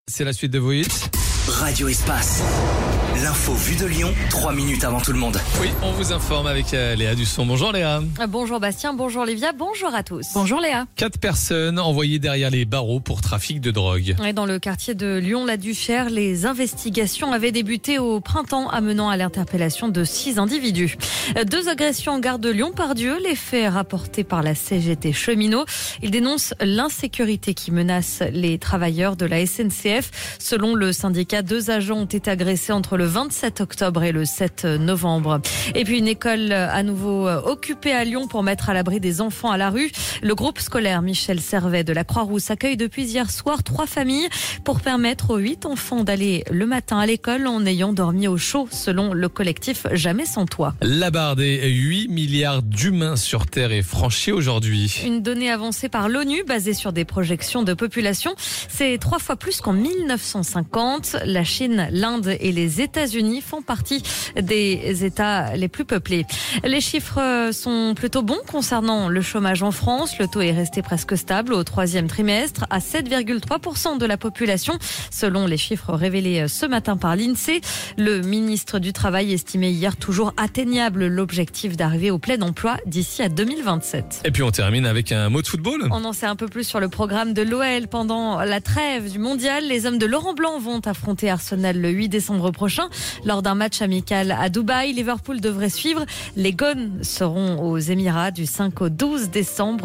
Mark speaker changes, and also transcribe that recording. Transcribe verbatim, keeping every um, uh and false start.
Speaker 1: C'est la suite de vos hits.
Speaker 2: Radio Espace. L'info vue de Lyon, trois minutes avant tout le monde.
Speaker 1: Oui, on vous informe avec euh, Léa Dusson. Bonjour Léa.
Speaker 3: Bonjour Bastien, bonjour Livia, bonjour à tous. Bonjour Léa.
Speaker 1: Quatre personnes envoyées derrière les barreaux pour trafic de drogue.
Speaker 3: Et dans le quartier de Lyon-la-Duchère, les investigations avaient débuté au printemps, amenant à l'interpellation de six individus. Deux agressions en gare de Lyon-Pardieu, les faits rapportés par la C G T Cheminots. Ils dénoncent l'insécurité qui menace les travailleurs de la S N C F. Selon le syndicat, deux agents ont été agressés entre le vingt-sept octobre et le sept novembre. Et puis une école à nouveau occupée à Lyon pour mettre à l'abri des enfants à la rue. Le groupe scolaire Michel Servet de la Croix-Rousse accueille depuis hier soir trois familles pour permettre aux huit enfants d'aller le matin à l'école en ayant dormi au chaud, selon le collectif Jamais sans toit.
Speaker 1: La barre des huit milliards d'humains sur Terre est franchie aujourd'hui.
Speaker 3: Une donnée avancée par l'ONU basée sur des projections de population. C'est trois fois plus qu'en mille neuf cent cinquante. La Chine, l'Inde et les États-Unis font partie des États les plus peuplés. Les chiffres sont plutôt bons concernant le chômage en France. Le taux est resté presque stable au troisième trimestre à sept virgule trois pour cent de la population, selon les chiffres révélés ce matin par l'INSEE. Le ministre du Travail estimait hier toujours atteignable l'objectif d'arriver au plein emploi d'ici à deux mille vingt-sept.
Speaker 1: Et puis on termine avec un mot de football.
Speaker 3: On en sait un peu plus sur le programme de l'O L pendant la trêve du mondial. Les hommes de Laurent Blanc vont affronter Arsenal le huit décembre prochain lors d'un match amical à Dubaï. Liverpool devrait suivre. Les Gones seront aux Émirats du cinq au douze décembre.